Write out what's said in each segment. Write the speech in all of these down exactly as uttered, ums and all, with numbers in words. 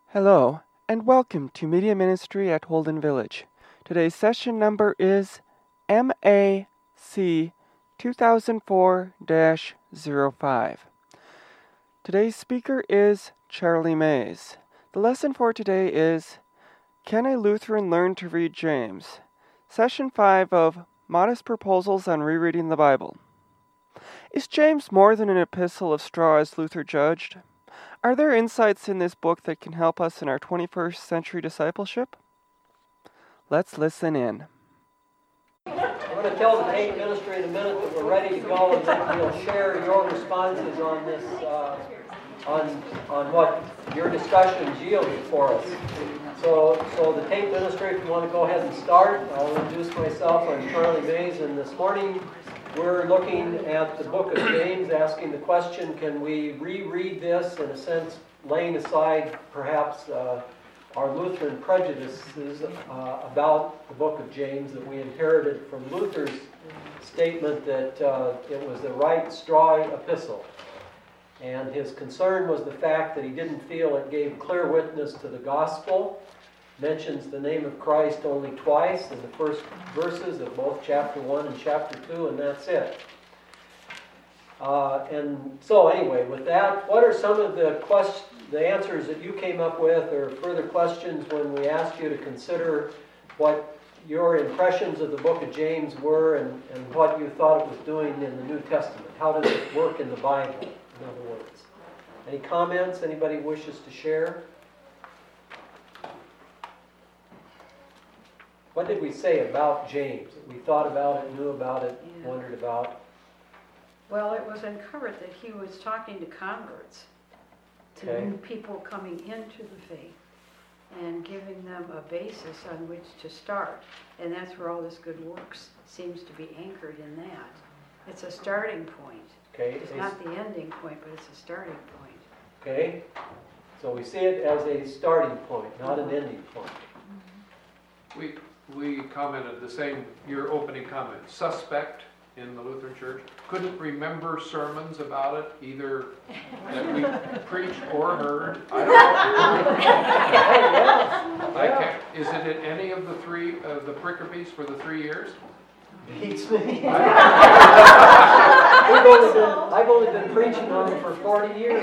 Hello, and welcome to Media Ministry at Holden Village. Today's session number is M A C two thousand four dash zero five. Today's speaker is Charlie Mays. The lesson for today is Can a Lutheran Learn to Read James? Session five of Modest Proposals on Rereading the Bible. Is James more than an epistle of straw as Luther judged? Are there insights in this book that can help us in our twenty-first century discipleship? Let's listen in. I'm going to tell the Tate ministry in a minute that we're ready to go, and then we'll share your responses on this, uh, on on what your discussions yielded for us. So, so the Tate ministry, if you want to go ahead and start, I'll introduce myself. I'm Charlie Mays, and this morning we're looking at the book of James, asking the question, can we reread this, in a sense, laying aside perhaps uh, our Lutheran prejudices uh, about the book of James that we inherited from Luther's statement that uh, it was the right straw epistle. And his concern was the fact that he didn't feel it gave clear witness to the gospel. Mentions the name of Christ only twice in the first verses of both chapter one and chapter two, and that's it. Uh, and so anyway, with that, what are some of the quest- the answers that you came up with, or further questions when we asked you to consider what your impressions of the book of James were, and, and what you thought it was doing in the New Testament? How does it work in the Bible, in other words? Any comments anybody wishes to share? What did we say about James? We thought about it, knew about it, Yeah. wondered about. Well, it was uncovered that he was talking to converts, to Okay. new people coming into the faith, and giving them a basis on which to start. And that's where all this good works seems to be anchored in that. It's a starting point. Okay. It's not the ending point, but it's a starting point. Okay. So we see it as a starting point, not an ending point. We we commented the same, your opening comment, suspect in the Lutheran Church. Couldn't remember sermons about it, either that we preached or heard. I don't know. I can't, is it in any of the three, of the pericopes for the three years? Beats me. We've only been, I've only been preaching on it for forty years.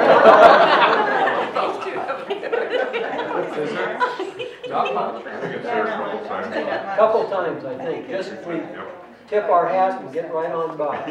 Is there? Not much. I think it's there a couple times. A couple times, I think. Just we tip our hat and get right on by.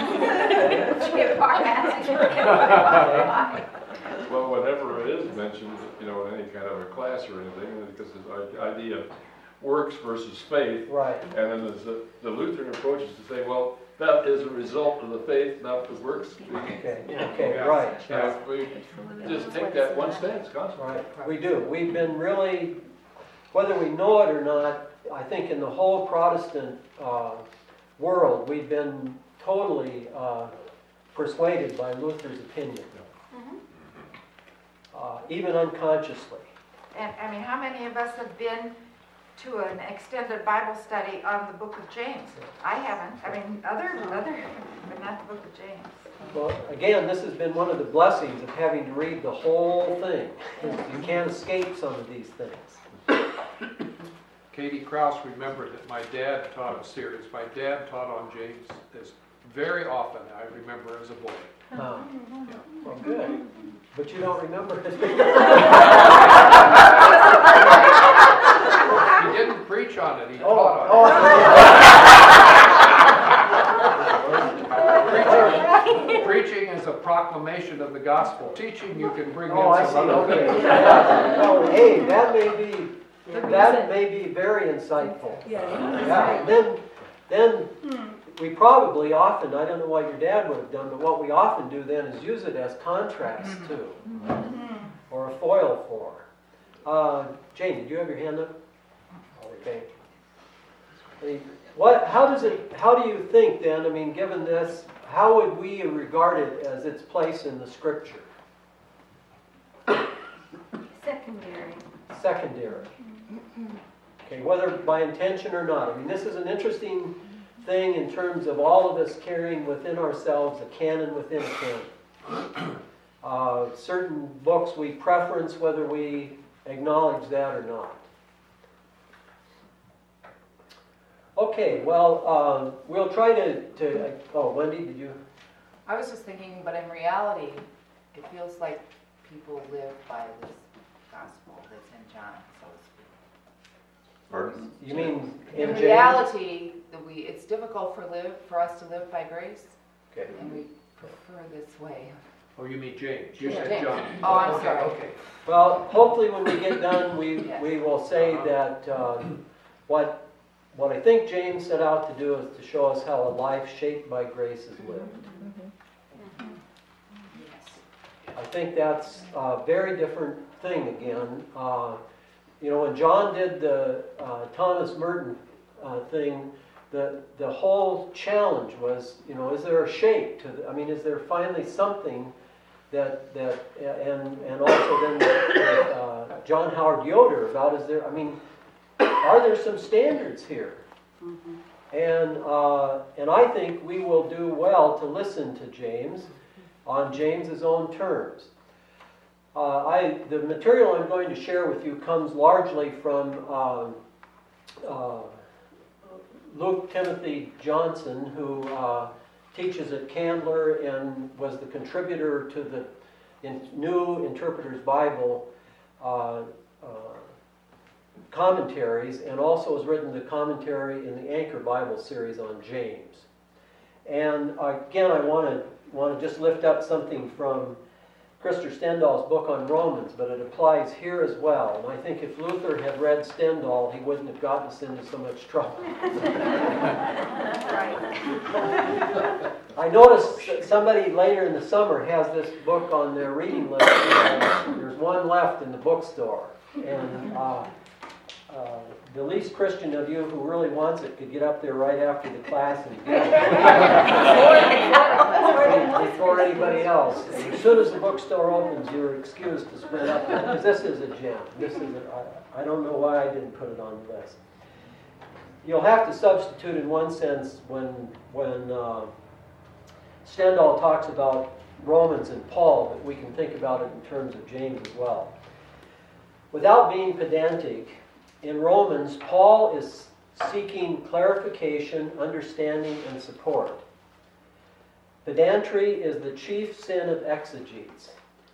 Well, whenever it is mentioned, you know, in any kind of a class or anything, because the idea of works versus faith, Right. and then there's the, the Lutheran approach is to say, well, that is a result of the faith, not the works. Okay. Okay. Right. Yeah, we just take that one stance constantly. Right, we do. We've been really, whether we know it or not, I think in the whole Protestant uh, world, we've been totally uh, persuaded by Luther's opinion, uh, even unconsciously. And I mean, how many of us have been to an extended Bible study on the book of James? I haven't. I mean, other, other, but not the book of James. Well, again, this has been one of the blessings of having to read the whole thing. You can't escape some of these things. Katie Krause remembered that my dad taught a series. My dad taught on James this very often, I remember as a boy. Uh, well, good. But you don't remember it. He didn't preach on it, he Oh, taught oh, on it. Preaching, preaching is a proclamation of the gospel. Teaching, you can bring oh, I in see. some other Okay. things. Yeah. Oh, hey, that may be that may be very insightful. Yeah. Yeah. Then, then we probably often, I don't know what your dad would have done, but what we often do then is use it as contrast too, or a foil for. Uh, Jane, did you have your hand up? Okay. I mean, what? How does it? How do you think then? I mean, given this, how would we regard it as its place in the Scripture? Secondary. Secondary. Okay, whether by intention or not. I mean, this is an interesting thing in terms of all of us carrying within ourselves a canon within a canon. Uh, certain books we preference whether we acknowledge that or not. Okay, well, uh, we'll try to, to, oh, Wendy, did you? I was just thinking, but in reality, it feels like people live by this gospel that's in John, so to speak. Pardon? You mean In in James? reality, that we, it's difficult for live, for us to live by grace, Okay. and we prefer this way. Oh, you mean James? You Yeah, said James. John. Oh, I'm Okay, sorry. Okay. Well, hopefully when we get done, we, Yes. we will say that uh, what, what I think James set out to do is to show us how a life shaped by grace is lived. Yes. I think that's a very different thing again. Uh, you know, when John did the uh, Thomas Merton uh, thing, the the whole challenge was, you know, is there a shape to the, I mean, is there finally something that, that and and also then with, uh, John Howard Yoder about, is there, I mean, are there some standards here? Mhm. And uh, and I think we will do well to listen to James on James's own terms. Uh, I the material I'm going to share with you comes largely from uh, uh, Luke Timothy Johnson, who uh, teaches at Candler and was the contributor to the in New Interpreter's Bible uh, uh, commentaries, and also has written the commentary in the Anchor Bible series on James. And again, I want to want to just lift up something from Krister Stendahl's book on Romans, but it applies here as well. And I think if Luther had read Stendahl, he wouldn't have gotten us into so much trouble. I noticed that somebody later in the summer has this book on their reading list. There's one left in the bookstore. And uh, uh, the least Christian of you who really wants it could get up there right after the class and get it before anybody else. And as soon as the bookstore opens, you're excused to sprint up there, because this is a gem. This is a, I, I don't know why I didn't put it on the list. You'll have to substitute in one sense when when uh, Stendahl talks about Romans and Paul, but we can think about it in terms of James as well. Without being pedantic, in Romans, Paul is seeking clarification, understanding, and support. Pedantry is the chief sin of exegetes.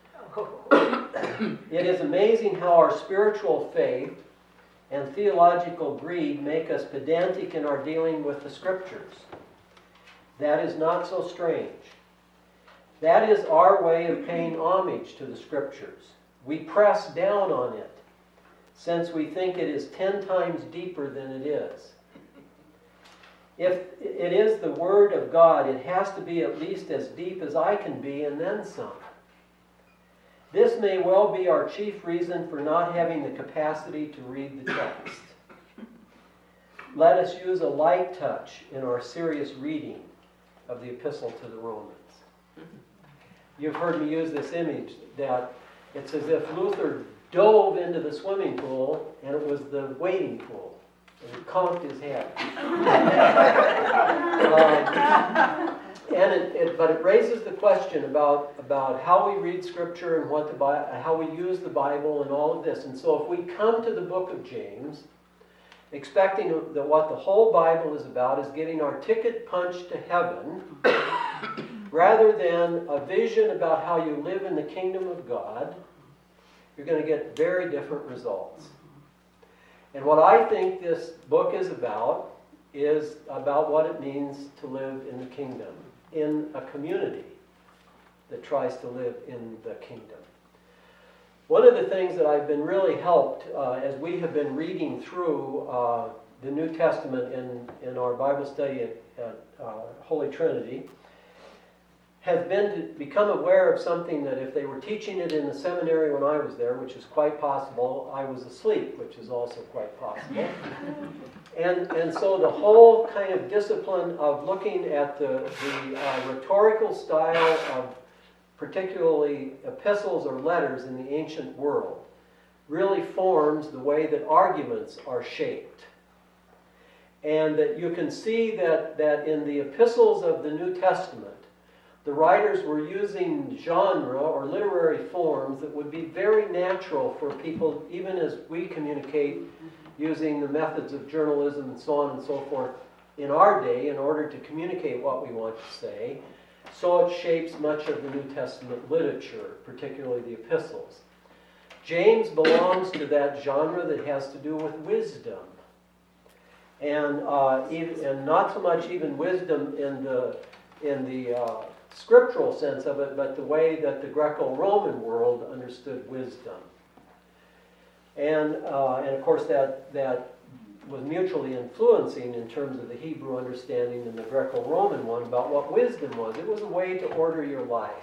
It is amazing how our spiritual faith and theological greed make us pedantic in our dealing with the Scriptures. That is not so strange. That is our way of paying homage to the Scriptures. We press down on it, since we think it is ten times deeper than it is. If it is the Word of God, it has to be at least as deep as I can be, and then some. This may well be our chief reason for not having the capacity to read the text. Let us use a light touch in our serious reading of the Epistle to the Romans. You've heard me use this image that it's as if Luther dove into the swimming pool and it was the wading pool. And he conked his head. um, and it, it, but it raises the question about, about how we read Scripture and what the Bi- how we use the Bible and all of this. And so if we come to the book of James, expecting that what the whole Bible is about is getting our ticket punched to heaven, rather than a vision about how you live in the kingdom of God, you're going to get very different results. And what I think this book is about is about what it means to live in the kingdom, in a community that tries to live in the kingdom. One of the things that I've been really helped uh, as we have been reading through uh, the New Testament in, in our Bible study at, at uh, Holy Trinity has been to become aware of something that if they were teaching it in the seminary when I was there, which is quite possible, I was asleep, which is also quite possible. and and so the whole kind of discipline of looking at the, the uh, rhetorical style of particularly epistles or letters in the ancient world really forms the way that arguments are shaped. And that you can see that, that in the epistles of the New Testament, the writers were using genre or literary forms that would be very natural for people, even as we communicate using the methods of journalism and so on and so forth in our day in order to communicate what we want to say. So it shapes much of the New Testament literature, particularly the epistles. James belongs to that genre that has to do with wisdom. And, uh, even, and not so much even wisdom in the, in the uh, scriptural sense of it, but the way that the Greco-Roman world understood wisdom. And, uh, and of course that, that was mutually influencing in terms of the Hebrew understanding and the Greco-Roman one about what wisdom was. It was a way to order your life.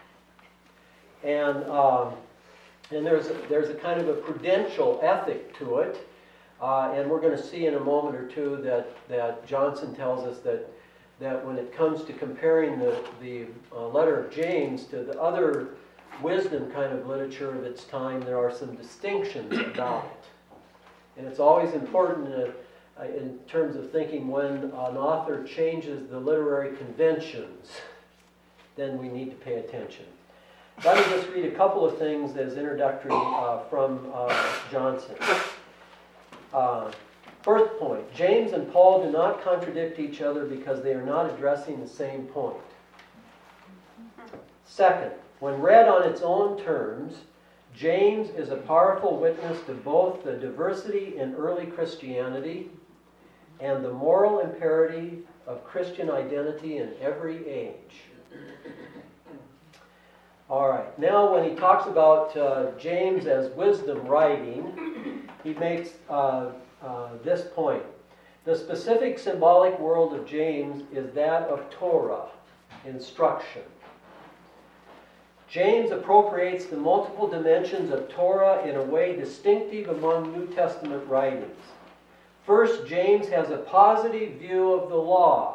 And, um, and there's, a, there's a kind of a prudential ethic to it. Uh, and we're going to see in a moment or two that, that Johnson tells us that, that when it comes to comparing the, the uh, letter of James to the other wisdom kind of literature of its time, there are some distinctions about it. And it's always important uh, in terms of thinking when an author changes the literary conventions, then we need to pay attention. Let me just read a couple of things as introductory uh, from uh, Johnson. Uh, first point, James and Paul do not contradict each other because they are not addressing the same point. Second, when read on its own terms, James is a powerful witness to both the diversity in early Christianity and the moral imperative of Christian identity in every age. All right, now when he talks about uh, James as wisdom writing, he makes uh, uh, this point. The specific symbolic world of James is that of Torah, instruction. James appropriates the multiple dimensions of Torah in a way distinctive among New Testament writings. First, James has a positive view of the law.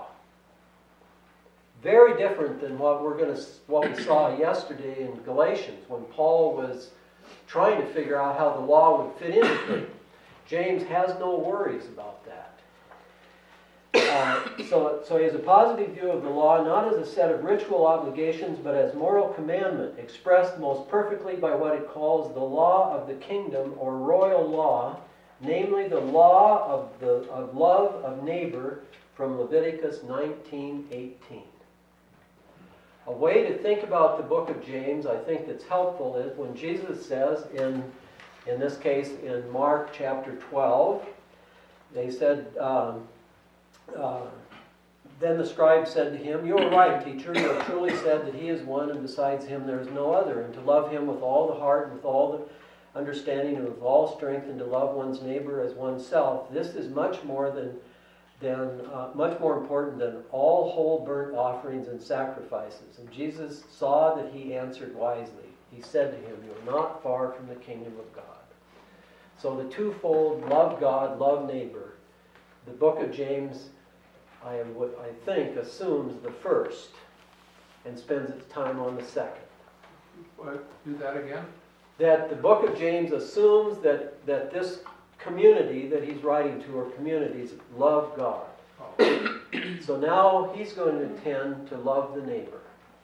Very different than what we're going to what we saw yesterday in Galatians when Paul was trying to figure out how the law would fit into things. James has no worries about that. Uh, so, so he has a positive view of the law, not as a set of ritual obligations, but as moral commandment, expressed most perfectly by what it calls the law of the kingdom, or royal law, namely the law of the of love of neighbor from Leviticus nineteen eighteen. A way to think about the book of James, I think that's helpful, is when Jesus says, in, in this case in Mark chapter twelve, they said, um, uh, then the scribe said to him, "You are right, teacher, you have truly said that he is one, and besides him there is no other, and to love him with all the heart, and with all the understanding, and with all strength, and to love one's neighbor as oneself, this is much more than Than, uh, much more important than all whole burnt offerings and sacrifices." And Jesus saw that he answered wisely. He said to him, "You are not far from the kingdom of God." So the twofold, love God, love neighbor. The book of James, I, would, I think, assumes the first and spends its time on the second. What? Do that again? That the book of James assumes that, that this community that he's writing to, or communities, love God. Oh. So now he's going to tend to love the neighbor.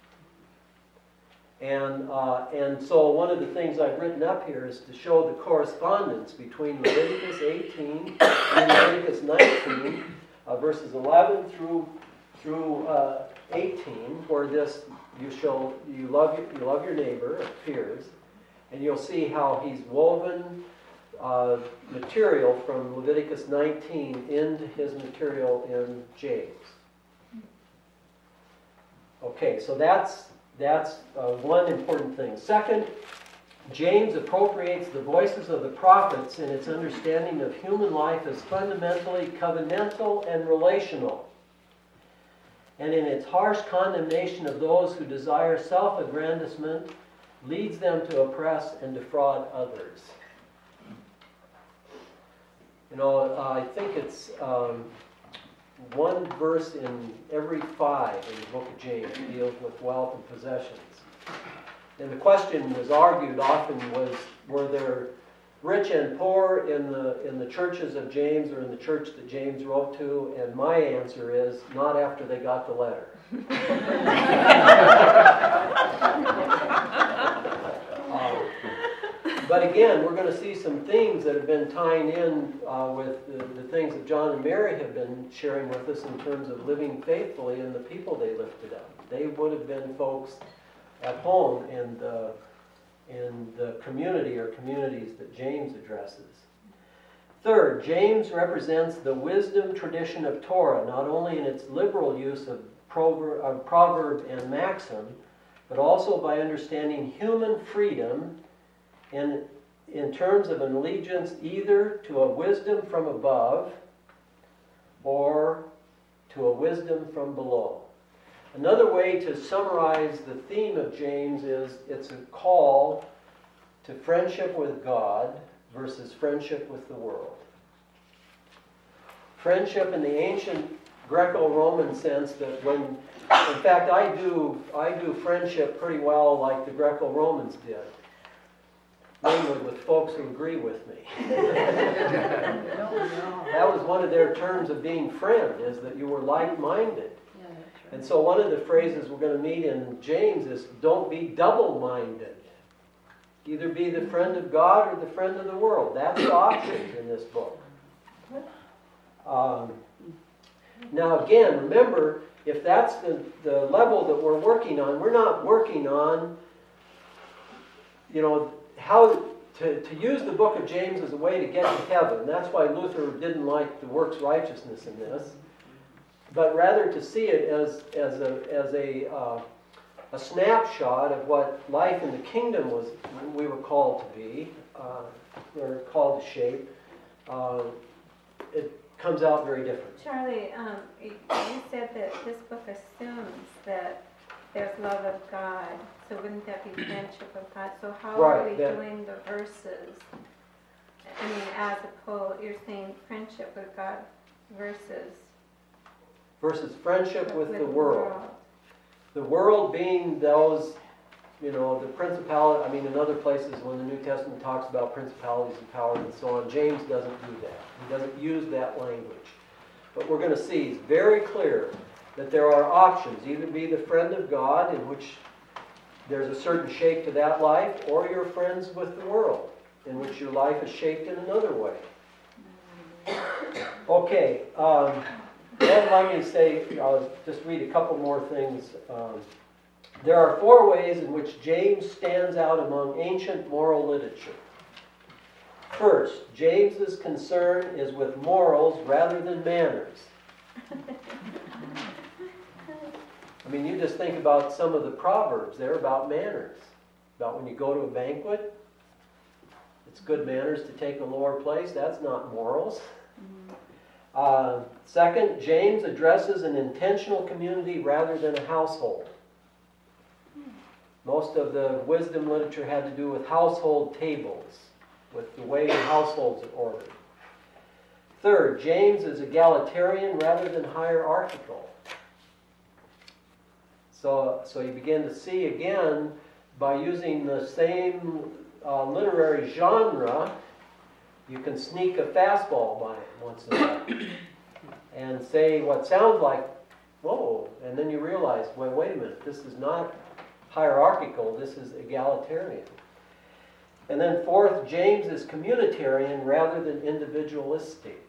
And uh, and so one of the things I've written up here is to show the correspondence between Leviticus eighteen and Leviticus nineteen, uh, verses eleven through through uh, eighteen, where this you show you love your, you love your neighbor appears, and you'll see how he's woven Uh, material from Leviticus nineteen into his material in James. Okay, so that's that's uh, one important thing. Second, James appropriates the voices of the prophets in its understanding of human life as fundamentally covenantal and relational, and in its harsh condemnation of those who desire self-aggrandizement, leads them to oppress and defraud others. You know, uh, I think it's um, one verse in every five in the book of James deals with wealth and possessions. And the question was argued often was, were there rich and poor in the in the churches of James or in the church that James wrote to? And my answer is, not after they got the letter. Uh, But again, we're going to see some themes that have been tying in uh, with the, the things that John and Mary have been sharing with us in terms of living faithfully and the people they lifted up. They would have been folks at home in the, in the community or communities that James addresses. Third, James represents the wisdom tradition of Torah, not only in its liberal use of proverb, of proverb and maxim, but also by understanding human freedom in, in terms of an allegiance either to a wisdom from above or to a wisdom from below. Another way to summarize the theme of James is it's a call to friendship with God versus friendship with the world. Friendship in the ancient Greco-Roman sense that when, in fact, I do, I do friendship pretty well like the Greco-Romans did. Mainly with folks who agree with me. That was one of their terms of being friend, is that you were like-minded. And so one of the phrases we're going to meet in James is, don't be double-minded. Either be the friend of God or the friend of the world. That's the options in this book. Um, now again, remember, if that's the, the level that we're working on, we're not working on, you know, how to, to use the book of James as a way to get to heaven. That's why Luther didn't like the works righteousness in this. But rather to see it as, as a, as a, uh, a snapshot of what life in the kingdom was, we were called to be, uh, or called to shape. Uh, it comes out very different. Charlie, um, you you said that this book assumes that there's love of God, so wouldn't that be friendship of God? So how Right, are we that- doing the verses? I mean, as a whole, you're saying friendship with God versus Versus friendship with the world. The world being those, you know, the principality. I mean, in other places when the New Testament talks about principalities and powers and so on, James doesn't do that. He doesn't use that language. But we're going to see, it's very clear that there are options. Either be the friend of God, in which there's a certain shape to that life, or you're friends with the world, in which your life is shaped in another way. Okay. Um, Then let me say, I'll just read a couple more things. Um, there are four ways in which James stands out among ancient moral literature. First, James's concern is with morals rather than manners. I mean, you just think about some of the proverbs. They're about manners. About when you go to a banquet, it's good manners to take a lower place. That's not morals. Uh, second, James addresses an intentional community rather than a household. Most of the wisdom literature had to do with household tables, with the way households are ordered. Third, James is egalitarian rather than hierarchical. So, so you begin to see again, by using the same uh, literary genre, you can sneak a fastball by it once in a while and say what sounds like, whoa, and then you realize, well, wait a minute, this is not hierarchical, this is egalitarian. And then fourth, James is communitarian rather than individualistic.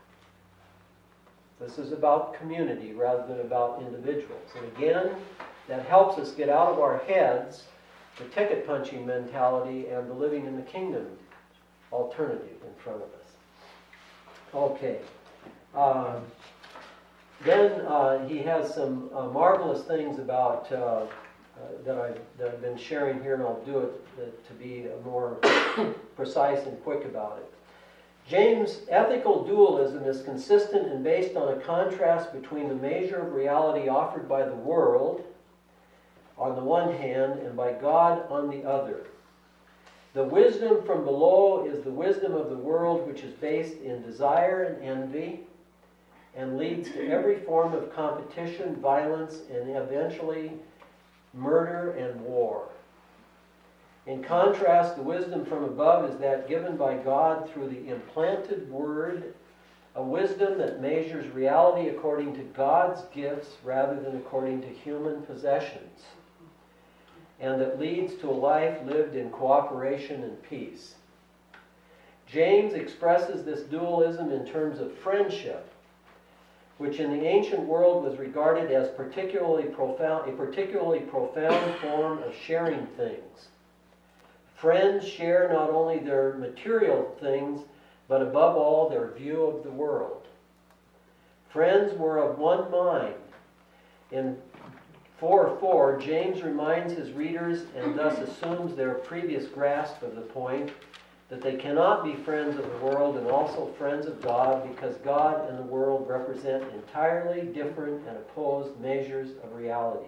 This is about community rather than about individuals. And again, that helps us get out of our heads the ticket punching mentality and the living in the kingdom alternative in front of us. Okay. Um, then uh, he has some uh, marvelous things about uh, uh, that, I've, that I've been sharing here, and I'll do it uh, to be more precise and quick about it. James' ethical dualism is consistent and based on a contrast between the measure of reality offered by the world on the one hand and by God on the other. The wisdom from below is the wisdom of the world, which is based in desire and envy and leads to every form of competition, violence, and eventually murder and war. In contrast, the wisdom from above is that given by God through the implanted word a wisdom that measures reality according to God's gifts rather than according to human possessions, and that leads to a life lived in cooperation and peace. James expresses this dualism in terms of friendship, which in the ancient world was regarded as particularly profound, a particularly profound form of sharing things. Friends share not only their material things, but above all their view of the world. Friends were of one mind. In four four, James reminds his readers, and thus assumes their previous grasp of the point, that they cannot be friends of the world and also friends of God, because God and the world represent entirely different and opposed measures of reality.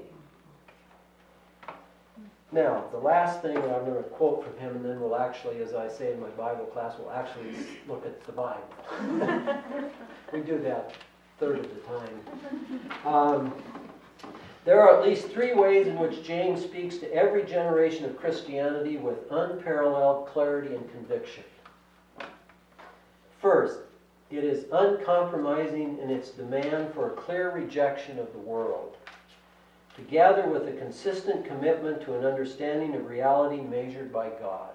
Now, the last thing that I'm going to quote from him, and then we'll actually, as I say in my Bible class, we'll actually look at the Bible. We do that a third of the time. Um, there are at least three ways in which James speaks to every generation of Christianity with unparalleled clarity and conviction. First, it is uncompromising in its demand for a clear rejection of the world, together with a consistent commitment to an understanding of reality measured by God.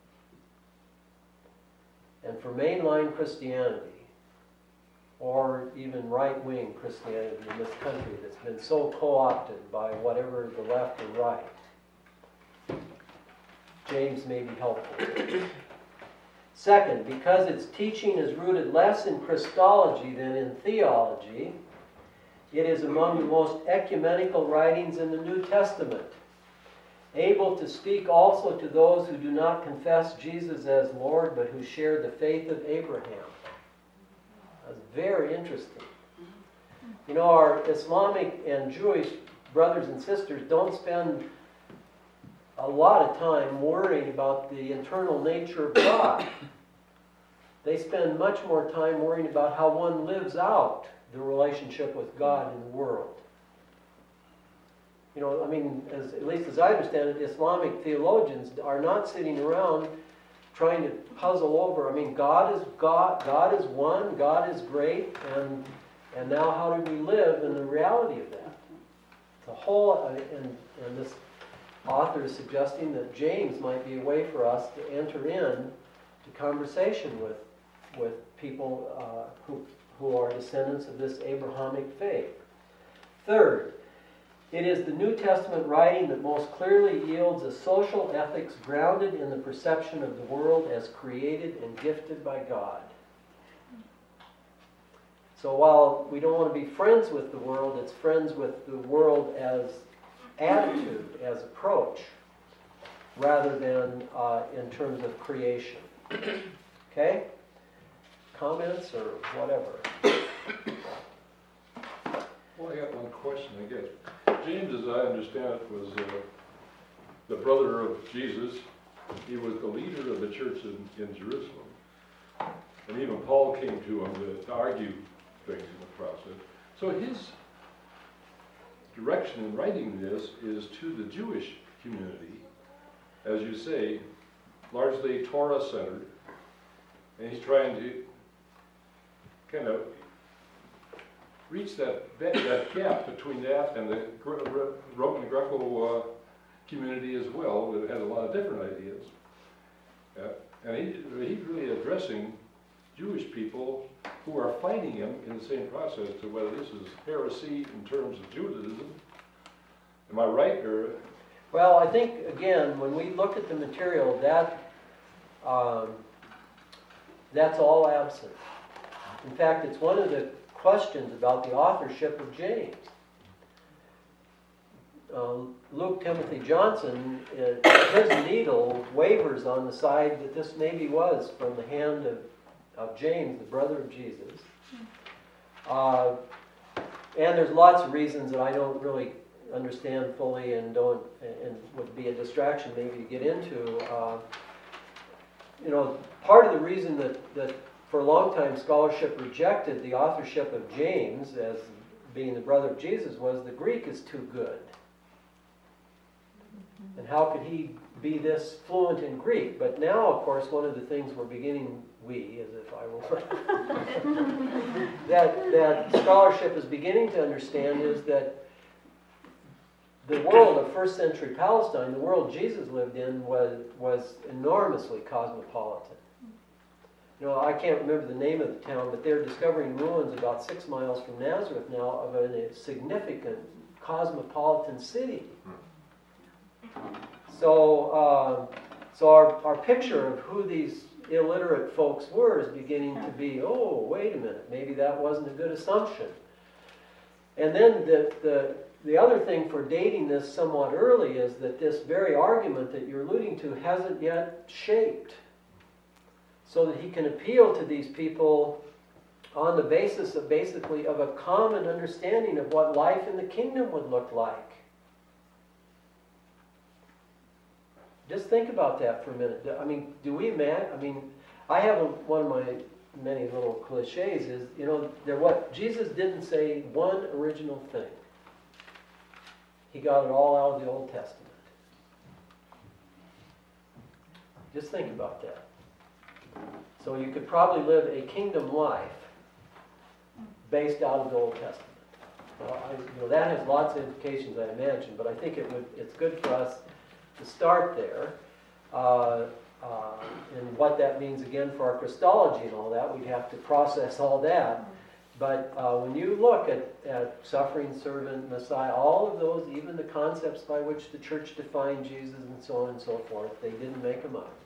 And for mainline Christianity, or even right-wing Christianity in this country that's been so co-opted by whatever the left and right, James may be helpful. Second, because its teaching is rooted less in Christology than in theology, it is among the most ecumenical writings in the New Testament, able to speak also to those who do not confess Jesus as Lord, but who share the faith of Abraham. That's very interesting. You know, our Islamic and Jewish brothers and sisters don't spend a lot of time worrying about the internal nature of God. They spend much more time worrying about how one lives out the relationship with God in the world. You know, I mean, as, at least as I understand it, Islamic theologians are not sitting around trying to puzzle over. I mean, God is God. God is one. God is great, and and now how do we live in the reality of that? The whole, and and this author is suggesting that James might be a way for us to enter in to conversation with with people uh, who. who are descendants of this Abrahamic faith. Third, it is the New Testament writing that most clearly yields a social ethics grounded in the perception of the world as created and gifted by God. So while we don't want to be friends with the world, it's friends with the world as attitude, as approach, rather than uh, in terms of creation. Okay? Comments or whatever? Well, I got one question, I guess. James, as I understand it, was uh, the brother of Jesus. He was the leader of the church in, in Jerusalem. And even Paul came to him to, to argue things in the process. So his direction in writing this is to the Jewish community, as you say, largely Torah-centered. And he's trying to kind of reach that that gap between that and the Roman Greco uh, community as well, that had a lot of different ideas. Uh, and he, he's really addressing Jewish people who are fighting him in the same process to whether this is heresy in terms of Judaism. Am I right? Or? Well, I think, again, when we look at the material, that um, that's all absent. In fact, it's one of the questions about the authorship of James. Uh, Luke Timothy Johnson, uh, his needle wavers on the side that this maybe was from the hand of, of James, the brother of Jesus. Uh, and there's lots of reasons that I don't really understand fully and don't, and would be a distraction maybe to get into. Uh, you know, part of the reason that, that for a long time scholarship rejected the authorship of James as being the brother of Jesus was the Greek is too good. And how could he be this fluent in Greek? But now, of course, one of the things we're beginning, we, as if I were, that, that scholarship is beginning to understand is that the world of first century Palestine, the world Jesus lived in, was, was enormously cosmopolitan. You know, I can't remember the name of the town, but they're discovering ruins about six miles from Nazareth now of a significant cosmopolitan city. So, uh, so our, our picture of who these illiterate folks were is beginning to be, oh, wait a minute, maybe that wasn't a good assumption. And then the, the, the other thing for dating this somewhat early is that this very argument that you're alluding to hasn't yet shaped, so that he can appeal to these people on the basis of basically of a common understanding of what life in the kingdom would look like. Just think about that for a minute. I mean, do we imagine? I mean, I have a, one of my many little cliches is, you know, there what Jesus didn't say one original thing. He got it all out of the Old Testament. Just think about that. So you could probably live a kingdom life based out of the Old Testament. Well, I, you know, that has lots of implications, I imagine, but I think it would, it's good for us to start there. Uh, uh, and what that means, again, for our Christology and all that, we'd have to process all that. But uh, when you look at, at suffering servant, Messiah, all of those, even the concepts by which the church defined Jesus and so on and so forth, they didn't make them up.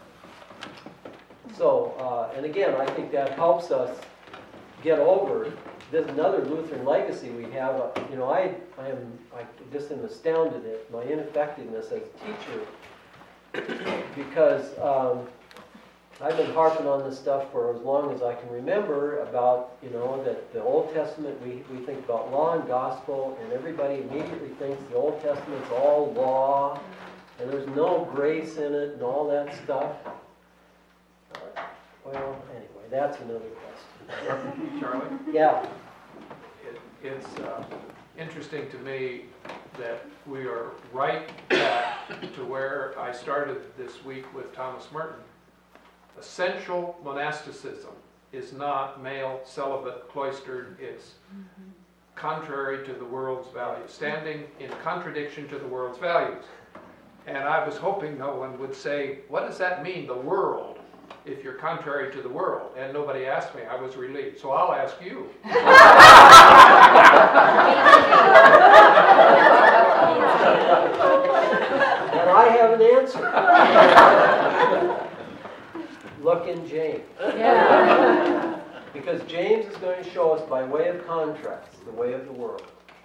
So, uh, and again, I think that helps us get over this another Lutheran legacy we have. Uh, you know, I, I am I just am astounded at my ineffectiveness as a teacher because um, I've been harping on this stuff for as long as I can remember about, you know, that the Old Testament, we, we think about law and gospel, and everybody immediately thinks the Old Testament's all law, and there's no grace in it and all that stuff. Well, anyway, that's another question. Charlie? Yeah. It, it's uh, interesting to me that we are right back to where I started this week with Thomas Merton. Essential monasticism is not male, celibate, cloistered. It's mm-hmm. contrary to the world's values, standing in contradiction to the world's values. And I was hoping no one would say, what does that mean, the world, if you're contrary to the world? And nobody asked me. I was relieved. So I'll ask you. And I have an answer. Look in James. Yeah. Because James is going to show us by way of contrast the way of the world.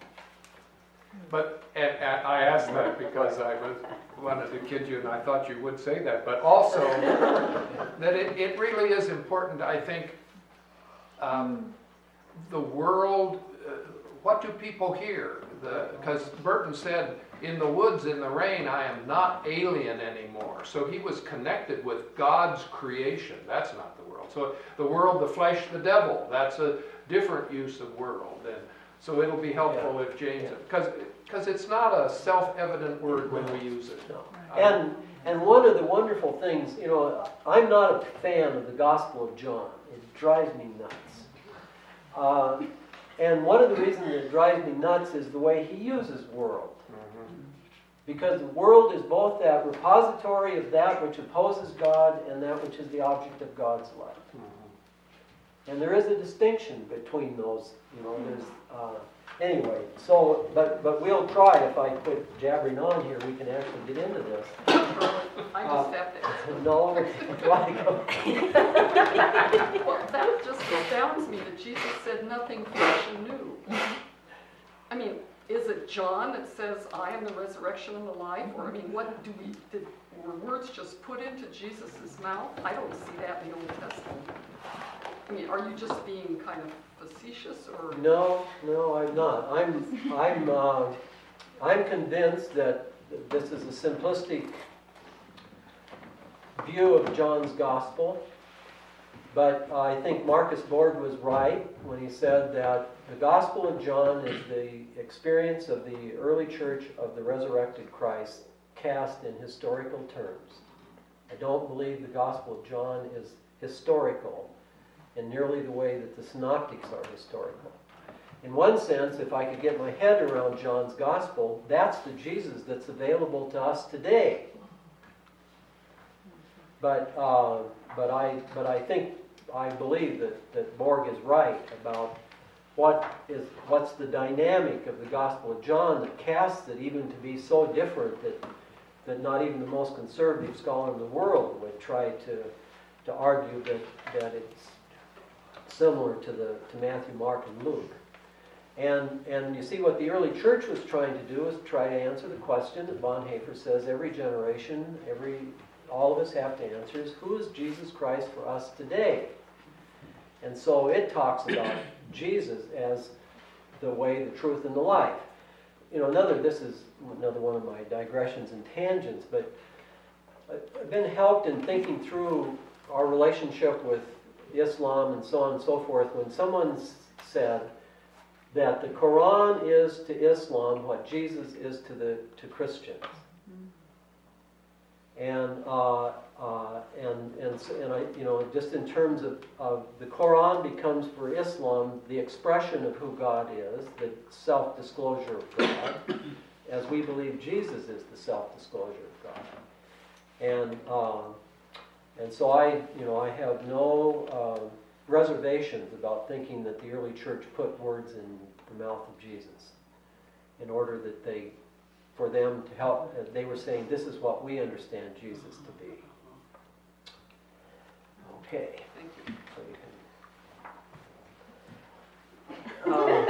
But and, and I asked that because I was wanted to kid you, and I thought you would say that. But also that it, it really is important. I think um, the world. Uh, what do people hear? Because Burton said, "In the woods, in the rain, I am not alien anymore." So he was connected with God's creation. That's not the world. So the world, the flesh, the devil. That's a different use of world. And so it'll be helpful yeah. if James, because yeah. because it's not a self-evident word when we use it. No. And and one of the wonderful things, you know, I'm not a fan of the Gospel of John. It drives me nuts. Uh, and one of the reasons it drives me nuts is the way he uses world. Mm-hmm. Because the world is both that repository of that which opposes God and that which is the object of God's love. Mm-hmm. And there is a distinction between those. You know, there's uh, anyway. So, but but we'll try. If I quit jabbering on here, we can actually get into this. I just uh, have to. No, try to go. Well, that just astounds me that Jesus said nothing fresh and new. I mean, is it John that says, "I am the resurrection and the life"? Or I mean, what do we did? Were words just put into Jesus' mouth? I don't see that in the Old Testament. I mean, are you just being kind of facetious, or no? No, I'm not. I'm I'm uh, I'm convinced that this is a simplistic view of John's gospel. But I think Marcus Borg was right when he said that the Gospel of John is the experience of the early church of the resurrected Christ cast in historical terms. I don't believe the Gospel of John is historical in nearly the way that the Synoptics are historical. In one sense, if I could get my head around John's Gospel, that's the Jesus that's available to us today. But uh, but I but I think I believe that, that Borg is right about what is what's the dynamic of the Gospel of John that casts it even to be so different that that not even the most conservative scholar in the world would try to to argue that, that it's similar to the to Matthew, Mark, and Luke. And and you see what the early church was trying to do is try to answer the question that Bonhoeffer says every generation, every all of us have to answer is, who is Jesus Christ for us today? And so it talks about Jesus as the way, the truth, and the life. You know, another, this is another one of my digressions and tangents, but I've been helped in thinking through our relationship with Islam and so on and so forth when someone said that the Quran is to Islam what Jesus is to the to Christians. And uh, uh, and and and I, you know, just in terms of, of the Quran becomes for Islam the expression of who God is, the self-disclosure of God, as we believe Jesus is the self-disclosure of God. And um, and so I, you know, I have no uh, reservations about thinking that the early church put words in the mouth of Jesus in order that they. For them to help, uh, they were saying, this is what we understand Jesus to be. Okay. Thank you. So you can. Uh,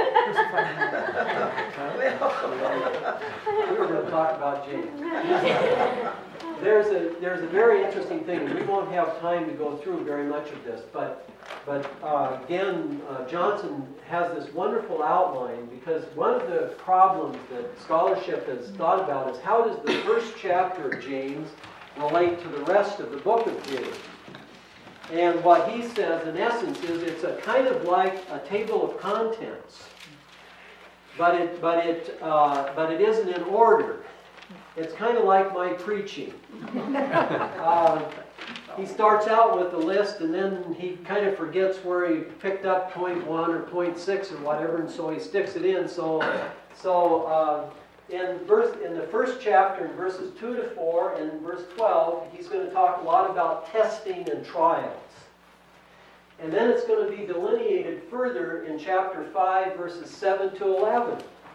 we were going to talk about James. There's a there's a very interesting thing, and we won't have time to go through very much of this, but but uh, again, uh, Johnson has this wonderful outline, because one of the problems that scholarship has thought about is how does the first chapter of James relate to the rest of the book of James? And what he says, in essence, is it's a kind of like a table of contents, but it but it uh, but it isn't in order. It's kind of like my preaching. Uh, he starts out with the list, and then he kind of forgets where he picked up point one or point six or whatever, and so he sticks it in. So, so uh, in verse in the first chapter, in verses two to four and verse twelve, he's going to talk a lot about testing and trials. And then it's going to be delineated further in chapter five, verses seven to eleven.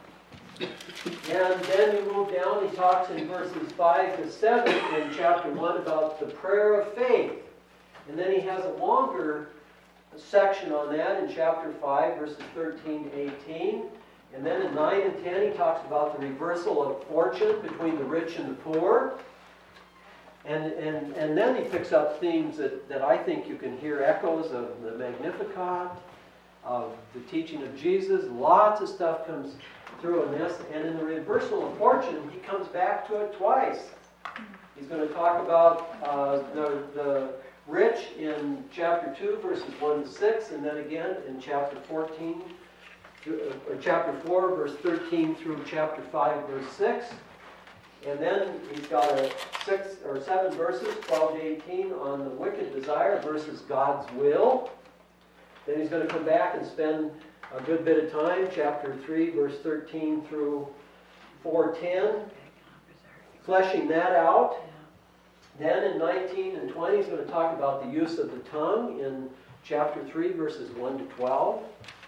And then you move down, he talks in verses five to seven in chapter one about the prayer of faith. And then he has a longer section on that in chapter five, verses thirteen to eighteen. And then in nine and ten, he talks about the reversal of fortune between the rich and the poor. And, and, and then he picks up themes that, that I think you can hear echoes of the Magnificat, of the teaching of Jesus. Lots of stuff comes through in this. And in the reversal of fortune, he comes back to it twice. He's going to talk about uh, the, the rich in chapter two, verses one to six, and then again in chapter fourteen, or chapter four, verse thirteen through chapter five, verse six. And then he's got a six or seven verses, twelve to eighteen, on the wicked desire versus God's will. Then he's going to come back and spend a good bit of time, chapter three, verse thirteen through four ten, fleshing that out. Then in nineteen and twenty, he's going to talk about the use of the tongue in chapter three, verses one to twelve.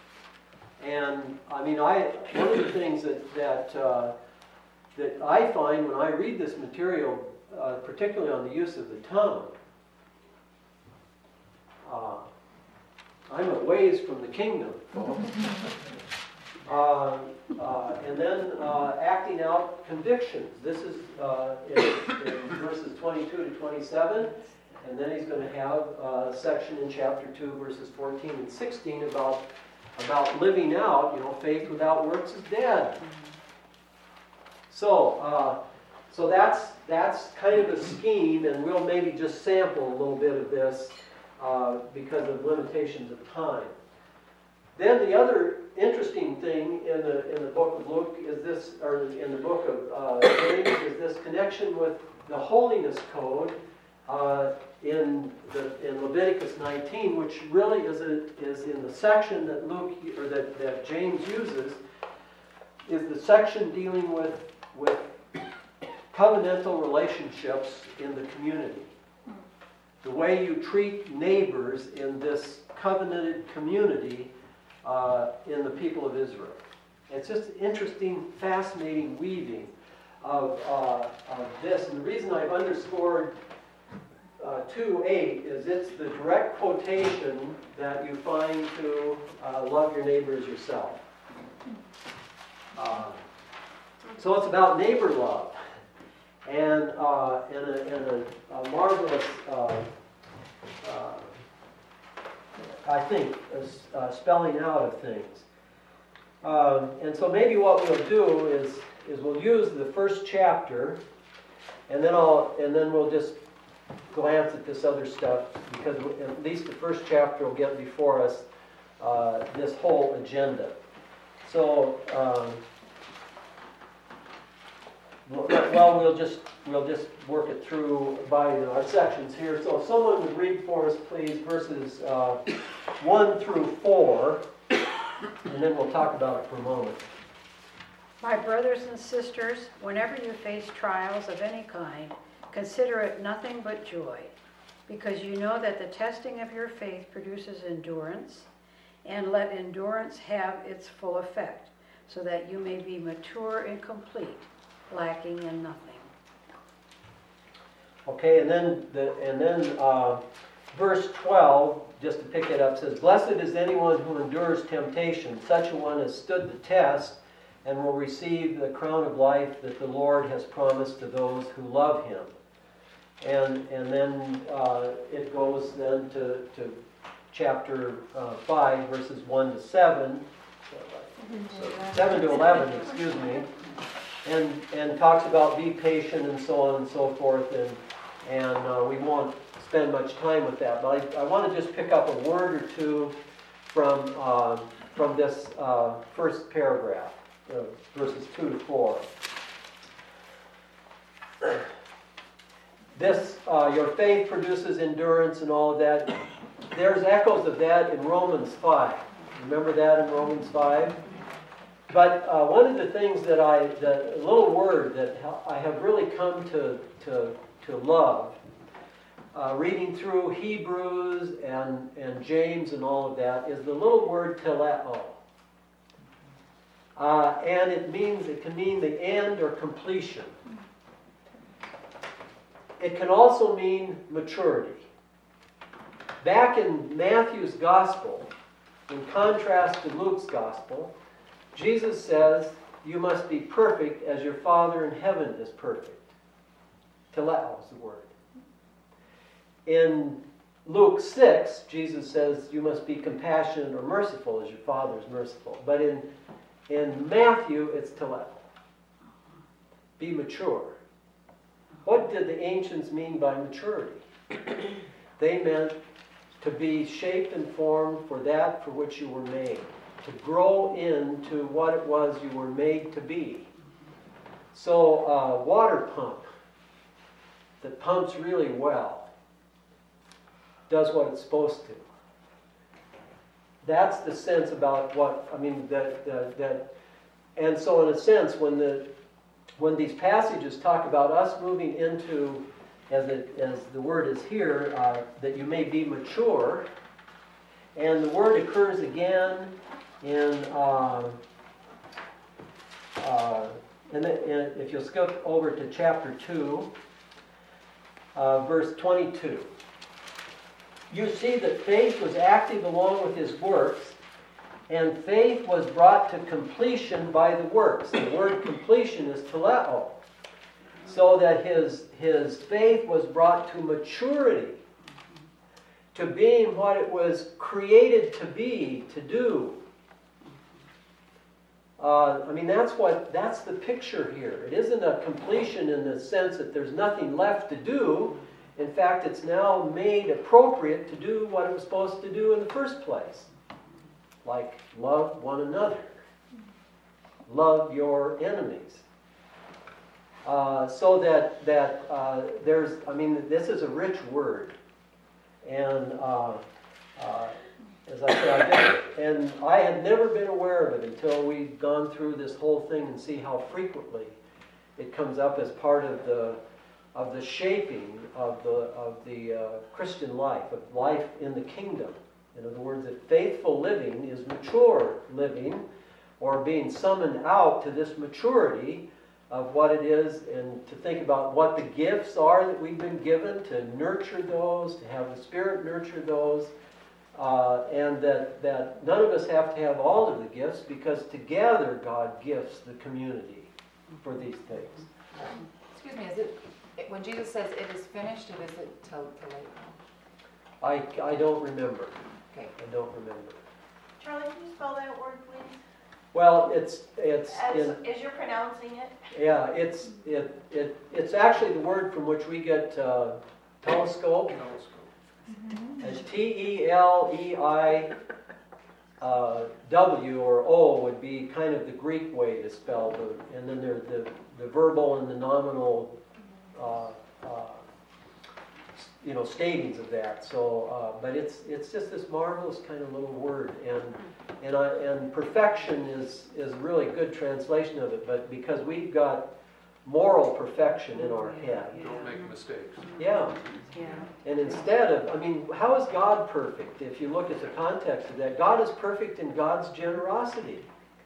And I mean, I one of the things that that uh, that I find when I read this material, uh, particularly on the use of the tongue, uh, I'm a ways from the kingdom, folks. uh, uh, and then uh, acting out convictions. This is uh, in, in verses twenty-two to twenty-seven. And then he's going to have a section in chapter two, verses fourteen and sixteen about, about living out, you know, faith without works is dead. So, uh, so that's that's kind of a scheme, and we'll maybe just sample a little bit of this uh, because of limitations of time. Then the other interesting thing in the in the book of Luke is this, or in the book of uh, James, is this connection with the holiness code uh, in the in Leviticus nineteen, which really is a, is in the section that Luke or that, that James uses, is the section dealing with with covenantal relationships in the community. The way you treat neighbors in this covenanted community uh, in the people of Israel. It's just interesting, fascinating weaving of, uh, of this. And the reason I've underscored uh, two eight is it's the direct quotation that you find to uh, love your neighbor as yourself. Uh, so it's about neighbor love. And, uh, and, a, and a, a marvelous, uh, uh, I think, uh, spelling out of things. Um, and so maybe what we'll do is, is we'll use the first chapter, and then I'll, and then we'll just glance at this other stuff, because at least the first chapter will get before us uh, this whole agenda. So. Um, Well, we'll just we'll just work it through by our sections here. So, if someone would read for us, please, verses uh, one through four, and then we'll talk about it for a moment. My brothers and sisters, whenever you face trials of any kind, consider it nothing but joy, because you know that the testing of your faith produces endurance, and let endurance have its full effect, so that you may be mature and complete, lacking in nothing. Okay, and then the and then uh, verse twelve, just to pick it up, says, "Blessed is anyone who endures temptation. Such a one has stood the test, and will receive the crown of life that the Lord has promised to those who love Him." And and then uh, it goes then to to chapter uh, five, verses one to seven, so seven to eleven, excuse me. And, and talks about be patient and so on and so forth, and and uh, we won't spend much time with that. But I, I want to just pick up a word or two from uh, from this uh, first paragraph, uh, verses two to four. This uh, your faith produces endurance and all of that. There's echoes of that in Romans five. Remember that in Romans five? But uh, one of the things that I, the little word that I have really come to to, to love, uh, reading through Hebrews and, and James and all of that, is the little word teleo. Uh, and it means, it can mean the end or completion. It can also mean maturity. Back in Matthew's Gospel, in contrast to Luke's Gospel, Jesus says, you must be perfect as your Father in heaven is perfect. Teleo is the word. In Luke six, Jesus says, you must be compassionate or merciful as your Father is merciful. But in, in Matthew, it's teleo. Be mature. What did the ancients mean by maturity? They meant to be shaped and formed for that for which you were made. To grow into what it was you were made to be. So a water pump that pumps really well does what it's supposed to. That's the sense about what, I mean, that, that, that and so in a sense, when the when these passages talk about us moving into, as, it, as the word is here, uh, that you may be mature, and the word occurs again in, uh, uh, and, the, and if you'll skip over to chapter two, uh, verse twenty-two, you see that faith was active along with his works, and faith was brought to completion by the works. The word completion is teleo. So that his, his faith was brought to maturity, to being what it was created to be, to do. Uh, I mean, that's what that's the picture here. It isn't a completion in the sense that there's nothing left to do. In fact, it's now made appropriate to do what it was supposed to do in the first place. like love one another. Love your enemies. Uh, so that, that uh, there's, I mean, this is a rich word. And uh, uh, as I said, I guess, and I had never been aware of it until we'd gone through this whole thing and see how frequently it comes up as part of the of the shaping of the of the uh, Christian life, of life in the kingdom. In other words, that faithful living is mature living, or being summoned out to this maturity of what it is, and to think about what the gifts are that we've been given, to nurture those, to have the Spirit nurture those, uh, and that, that none of us have to have all of the gifts, because together God gifts the community for these things. Excuse me, is it, it- when Jesus says it is finished, or is it till, till later? I, I don't remember. Okay. I don't remember. Charlie, can you spell that word, please? Well, it's it's As, in, as you're pronouncing it? yeah, it's it it it's actually the word from which we get uh, telescope. As T E L E I uh, W or O would be kind of the Greek way to spell the, and then there's the the verbal and the nominal, uh, uh, you know, statings of that. So, uh, but it's it's just this marvelous kind of little word, and and I, and perfection is is a really good translation of it. But because we've got moral perfection in our head, Don't make mistakes. yeah. Yeah. And instead of, I mean, how is God perfect? If you look at the context of that, God is perfect in God's generosity.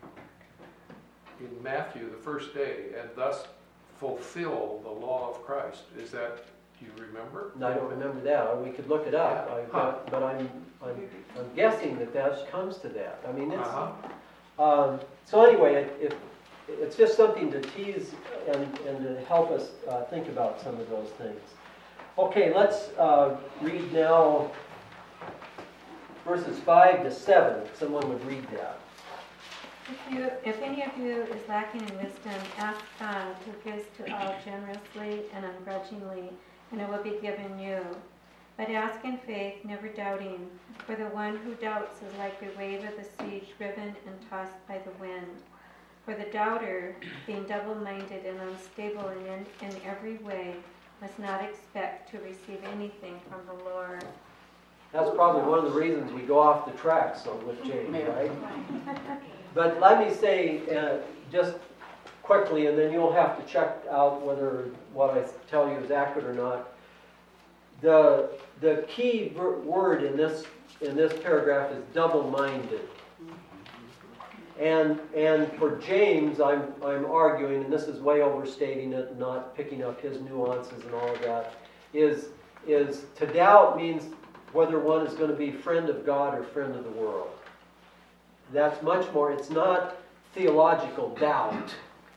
In Matthew, the first day, and thus fulfill the law of Christ. Is that, do you remember? And I don't remember that. We could look it up. Yeah. I've got, but I'm, I'm, I'm guessing that that comes to that. I mean, it's. Uh-huh. Um, so anyway, it, it, it's just something to tease and, and to help us uh, think about some of those things. Okay, let's uh, read now verses five to seven. If someone would read that. If you, if any of you is lacking in wisdom, ask God, who gives to all generously and ungrudgingly, and it will be given you. But ask in faith, never doubting, for the one who doubts is like a wave of the sea driven and tossed by the wind. For the doubter, being double-minded and unstable in, in every way, must not expect to receive anything from the Lord. That's probably one of the reasons we go off the track so with James, right? But let me say uh, just quickly, and then you'll have to check out whether what I tell you is accurate or not. The the key ver- word in this in this paragraph is double-minded. And and for James, I'm I'm arguing, and this is way overstating it, not picking up his nuances and all of that, is is to doubt means whether one is going to be friend of God or friend of the world. That's much more, it's not theological doubt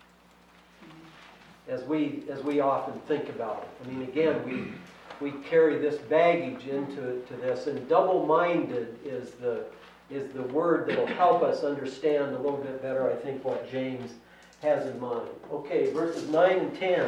as we as we often think about it. I mean, again, we we carry this baggage into to this, and double-minded is the is the word that will help us understand a little bit better, I think, what James has in mind. Okay, verses nine and ten.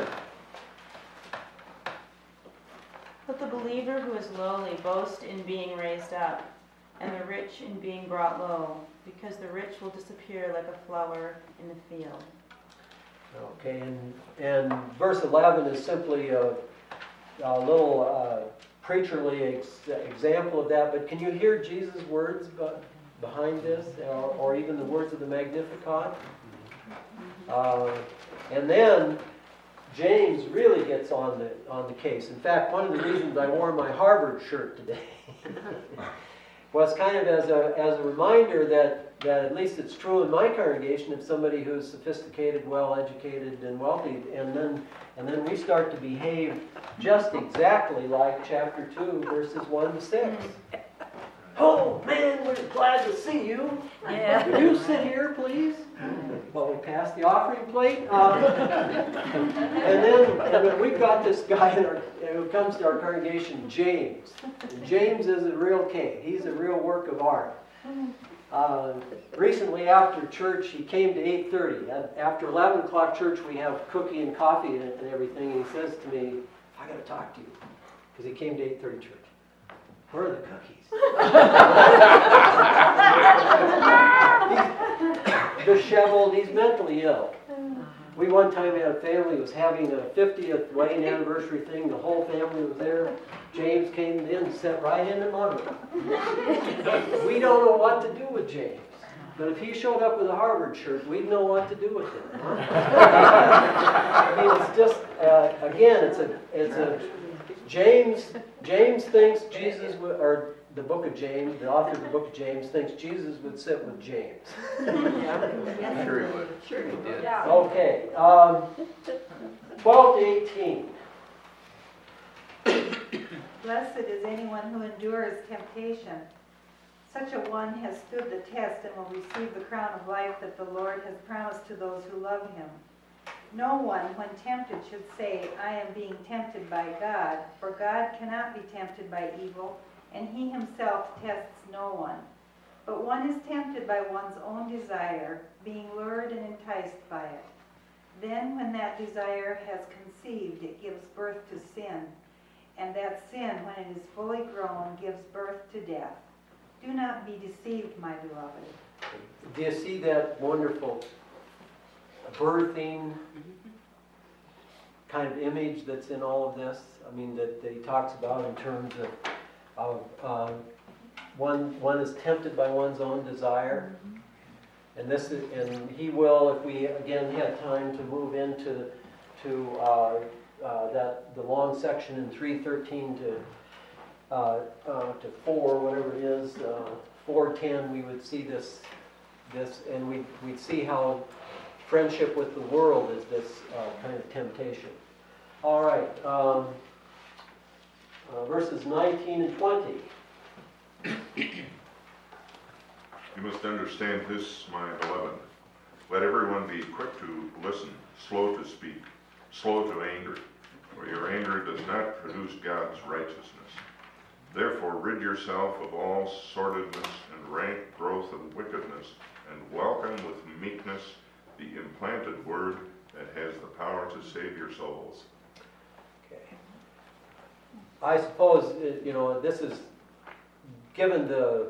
Let the believer who is lowly boast in being raised up, and the rich in being brought low, because the rich will disappear like a flower in the field. Okay, and, and verse eleven is simply a, a little uh, preacherly ex- example of that, but can you hear Jesus' words be- behind this, or, or even the words of the Magnificat? Uh, and then James really gets on the on the case. In fact, one of the reasons I wore my Harvard shirt today was kind of as a as a reminder that, that at least it's true in my congregation, if somebody who's sophisticated, well-educated, and wealthy, and then and then we start to behave just exactly like chapter two, verses one to six. Oh man, we're glad to see you. Yeah. Would you sit here, please? While we pass the offering plate. Um, and then and then we've got this guy in our, who comes to our congregation, James. And James is a real king. He's a real work of art. Uh, recently after church, he came to eight thirty. After eleven o'clock church, we have cookie and coffee and, and everything. And he says to me, I got to talk to you. Because he came to eight thirty church. Where are the cookies? ill. We one time had a family who was having a fiftieth wedding anniversary thing. The whole family was there. James came in and sat right in the mudroom. We don't know what to do with James. But if he showed up with a Harvard shirt, we'd know what to do with him. Huh? I mean, it's just, uh, again, it's a, it's a, James, James thinks Jesus would, or the book of James, the author of the book of James thinks Jesus would sit with James. Sure he would. Sure he did. Okay, um, twelve to eighteen. Blessed is anyone who endures temptation. Such a one has stood the test and will receive the crown of life that the Lord has promised to those who love him. No one, when tempted, should say, I am being tempted by God, for God cannot be tempted by evil, and he himself tests no one. But one is tempted by one's own desire, being lured and enticed by it. Then, when that desire has conceived, it gives birth to sin, and that sin, when it is fully grown, gives birth to death. Do not be deceived, my beloved. Do you see that wonderful birthing kind of image that's in all of this? I mean, that, that he talks about in terms of, of uh, one one is tempted by one's own desire, and this is, and he will, if we again had time to move into to uh, uh, that the long section in three thirteen to. Uh, uh, to four, whatever it is, uh, four ten, we would see this, this, and we we'd see how friendship with the world is this uh, kind of temptation. All right, um, uh, verses nineteen and twenty. You must understand this, my beloved. Let everyone be quick to listen, slow to speak, slow to anger, for your anger does not produce God's righteousness. Therefore, rid yourself of all sordidness and rank growth of wickedness, and welcome with meekness the implanted word that has the power to save your souls. Okay. I suppose, uh, you know, this is, given the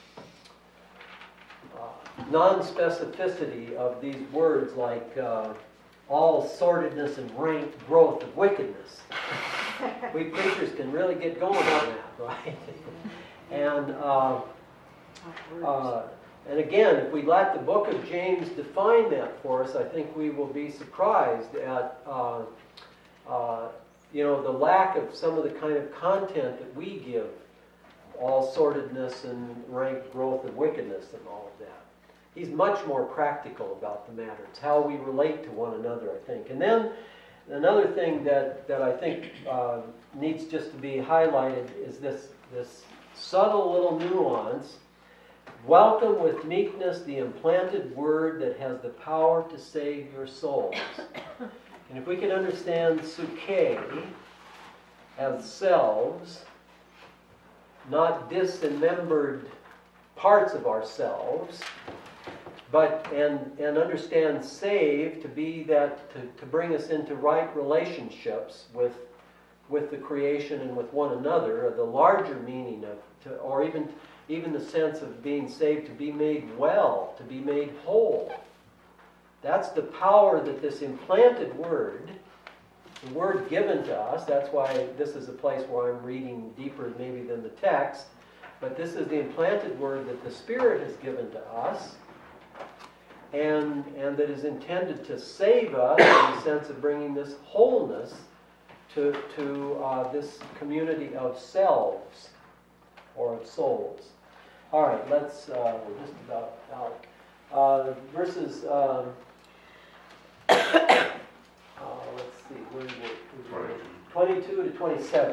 uh, non-specificity of these words like uh, all sordidness and rank growth of wickedness, we preachers can really get going on that, right? and uh, uh, and again, if we let the book of James define that for us, I think we will be surprised at uh, uh, you know the lack of some of the kind of content that we give, all sordidness and rank growth of wickedness and all of that. He's much more practical about the matter. It's how we relate to one another, I think. And then another thing that, that I think uh, needs just to be highlighted is this, this subtle little nuance. Welcome with meekness the implanted word that has the power to save your souls. And if we can understand psuche as selves, not dismembered parts of ourselves, but and and understand save to be that to, to bring us into right relationships with with the creation and with one another, or the larger meaning of to, or even even the sense of being saved, to be made well, to be made whole. That's the power that this implanted word, the word given to us, that's why this is a place where I'm reading deeper maybe than the text, but this is the implanted word that the Spirit has given to us, and, and that is intended to save us in the sense of bringing this wholeness to, to uh, this community of selves, or of souls. All right, let's, uh, we're just about out. Uh, verses, um, uh, let's see, where is it? twenty-two to twenty-seven.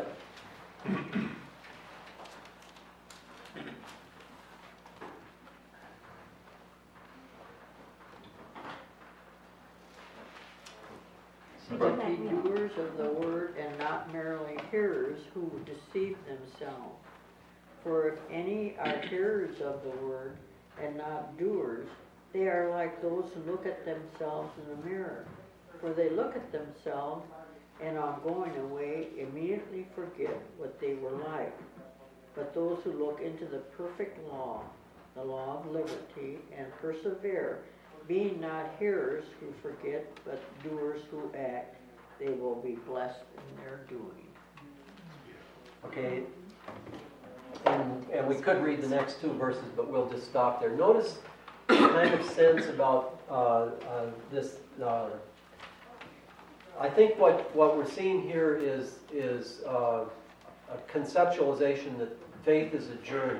But be doers of the word and not merely hearers who deceive themselves. For if any are hearers of the word and not doers, they are like those who look at themselves in the mirror. For they look at themselves and on going away immediately forget what they were like. But those who look into the perfect law, the law of liberty, and persevere, be not hearers who forget, but doers who act. They will be blessed in their doing. Okay, and, and we could read the next two verses, but we'll just stop there. Notice the kind of sense about uh, uh, this. Uh, I think what, what we're seeing here is, is uh, a conceptualization that faith is a journey.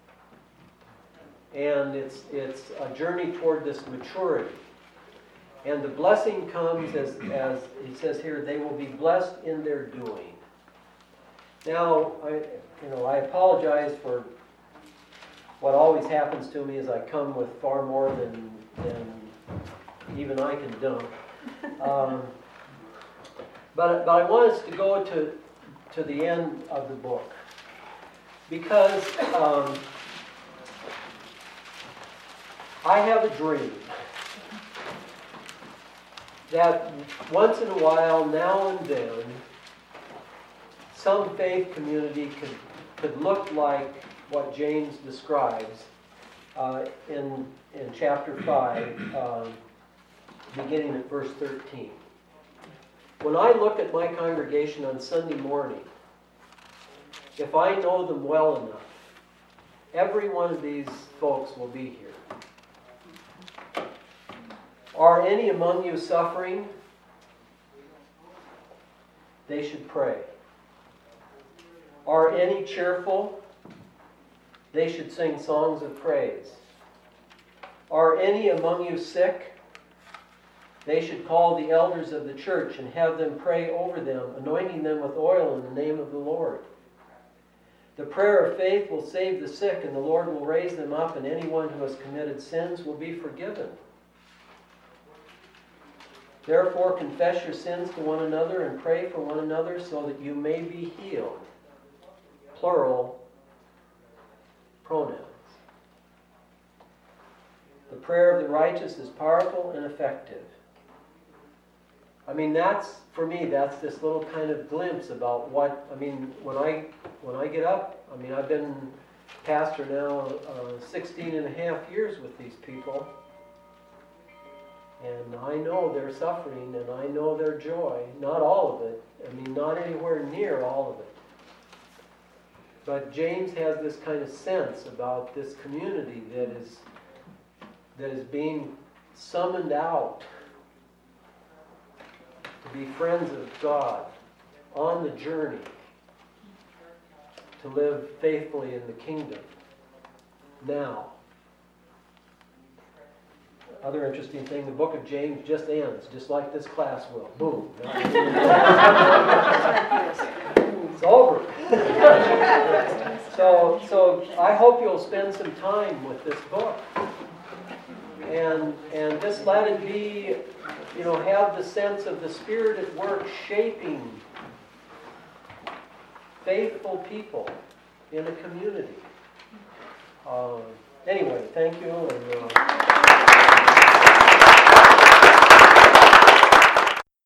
And it's, it's a journey toward this maturity. And the blessing comes, as, as he says here, they will be blessed in their doing. Now, I, you know, I apologize for what always happens to me is I come with far more than, than even I can dump. Um, but, but I want us to go to, to the end of the book. Because um, I have a dream that once in a while, now and then, some faith community could, could look like what James describes uh, in, in chapter five, um, beginning at verse thirteen. When I look at my congregation on Sunday morning, if I know them well enough, every one of these folks will be here. Are any among you suffering? They should pray. Are any cheerful? They should sing songs of praise. Are any among you sick? They should call the elders of the church and have them pray over them, anointing them with oil in the name of the Lord. The prayer of faith will save the sick, and the Lord will raise them up, and anyone who has committed sins will be forgiven. Therefore, confess your sins to one another and pray for one another so that you may be healed. Plural pronouns. The prayer of the righteous is powerful and effective. I mean, that's, for me, that's this little kind of glimpse about what, I mean, when I when I get up, I mean, I've been pastor now uh, sixteen and a half years with these people. And I know their suffering and I know their joy. Not all of it. I mean, not anywhere near all of it. But James has this kind of sense about this community that is that is being summoned out to be friends of God on the journey to live faithfully in the kingdom now. Other interesting thing, the book of James just ends, just like this class will. Boom. It's over. so, so I hope you'll spend some time with this book. And, and just let it be, you know, have the sense of the Spirit at work shaping faithful people in a community. Uh, anyway, thank you. And, uh,